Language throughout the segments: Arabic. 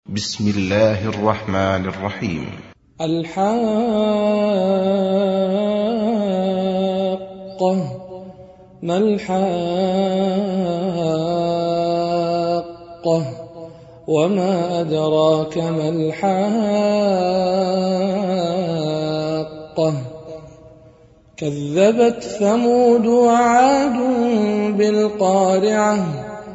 بسم الله الرحمن الرحيم. الحاقة. ما الحاقة وما أدراك ما الحاقة. كذبت ثمود وعاد بالقارعة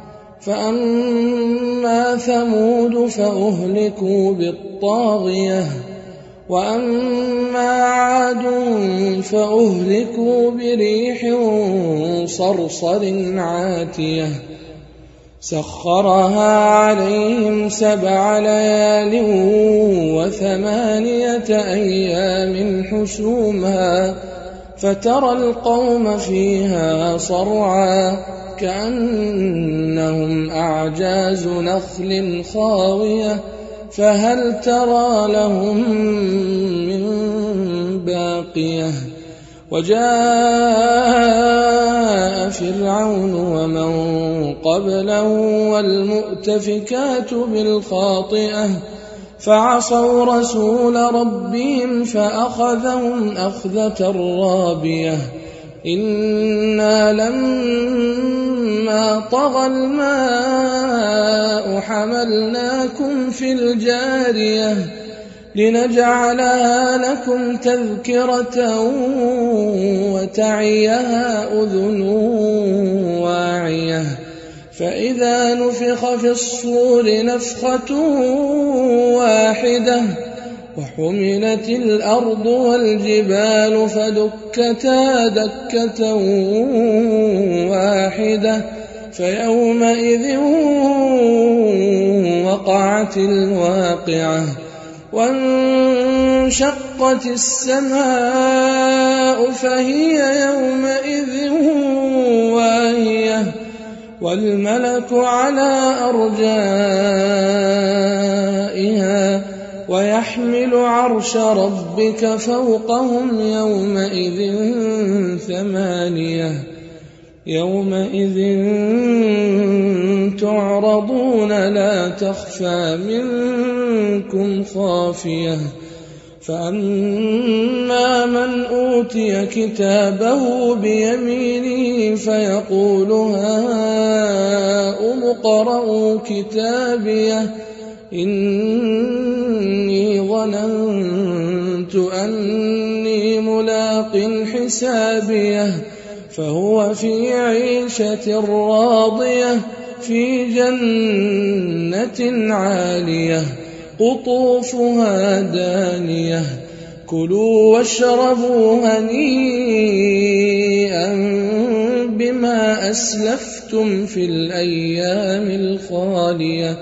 فأما ثمود فأهلكوا بالطاغية وأما عاد فأهلكوا بريح صرصر عاتية سخرها عليهم 7 ليال و8 أيام حسوما فترى القوم فيها صرعا كأنهم أعجاز نخل خاوية فهل ترى لهم من باقية. وجاء فرعون ومن قبله والمؤتفكات بالخاطئة فعصوا رسول ربهم فأخذهم أخذة رابية إنا لما طغى الماء حملناكم في الجارية لنجعلها لكم تذكرة وتعيها أذن واعية فإذا نفخ في الصور نفخة واحدة وحملت الأرض والجبال فدكتا دكة واحدة فيومئذ وقعت الواقعة وانشقت السماء فهي يومئذ واهية والملك على أرجائها ويحمل عرش ربك فوقهم يومئذ تعرضون لا تخفى منكم خافية فأما من أوتي كتابه بيمينه فيقول هاؤم اقرءوا كتابيه إني ظننت أني ملاق حسابيه فهو في عيشة راضية في جنة عالية قطوفها دانية كلوا واشربوا هنيئا بما أسلفتم في الأيام الخالية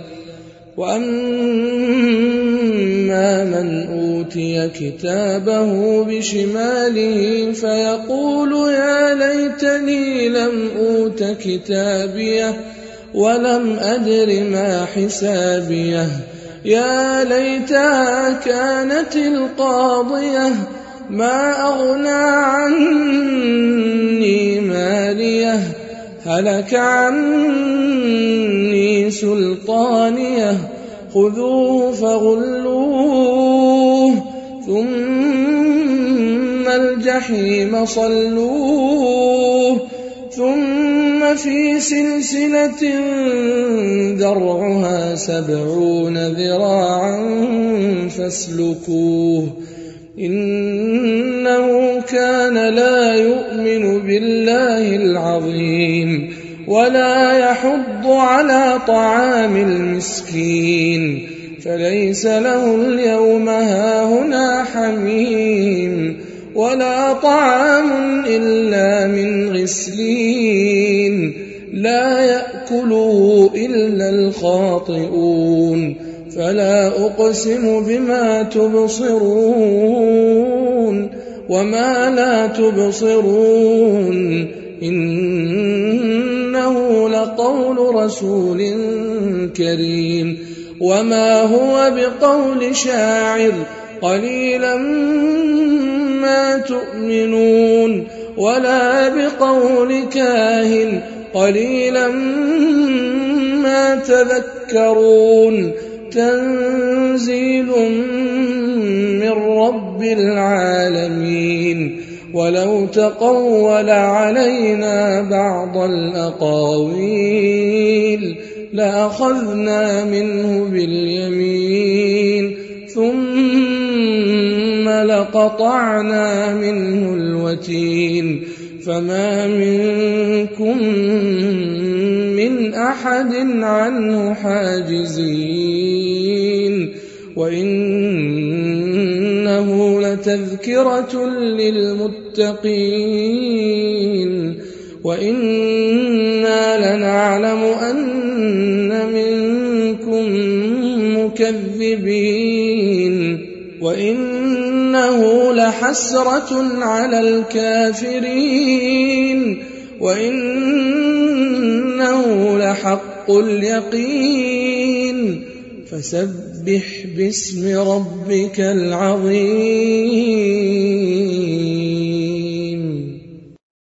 وأما من أوتي كتابه بشماله فيقول يا ليتني لم أوت كتابيه ولم أدر ما حسابيه يا ليتها كانت القاضية ما أغنى عني ماليه هلك عني سلطانيه خذوه فغلوه ثم الجحيم صلوه ثم في سلسلة ذرعها 70 ذراعا فاسلكوه إنه كان لا يؤمن بالله العظيم ولا يحض على طعام المسكين فليس له اليوم هاهنا حميم ولا طعام إلا من غسلين لا يأكله إلا الخاطئون فلا أقسم بما تبصرون وما لا تبصرون إنه لقول رسول كريم وما هو بقول شاعر قليلا ما تؤمنون ولا بقول كاهن قليلا ما تذكرون تنزيل من رب العالمين ولو تقول علينا بعض الأقاويل لأخذنا منه باليمين ثم لقطعنا منه الوتين فما منكم من أحد عنه حاجزين وإنه لتذكرة للمتقين وإنا لنعلم أن منكم مكذبين وإنه لحسرة على الكافرين وإنه لحق اليقين فسبح باسم ربك العظيم.